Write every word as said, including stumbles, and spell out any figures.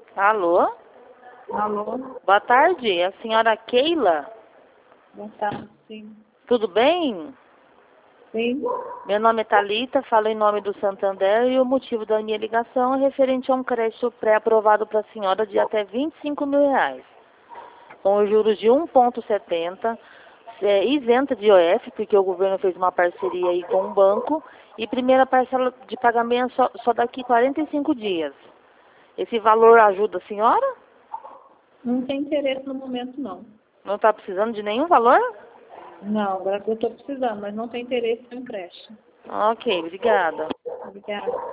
Alô? Alô? Boa tarde, é a senhora Keila? Boa tarde, sim. Tudo bem? Sim? Meu nome é Thalita, falo em nome do Santander e o motivo da minha ligação é referente a um crédito pré-aprovado para a senhora de até vinte e cinco mil reais, com os juros de um vírgula setenta, é, isenta de I O F, porque o governo fez uma parceria aí com o banco, e primeira parcela de pagamento só, só daqui quarenta e cinco dias. Esse valor ajuda a senhora? Não tem interesse no momento, não. Não está precisando de nenhum valor? Não, agora que eu estou precisando, mas não tem interesse no empréstimo. Ok, obrigada. Obrigada.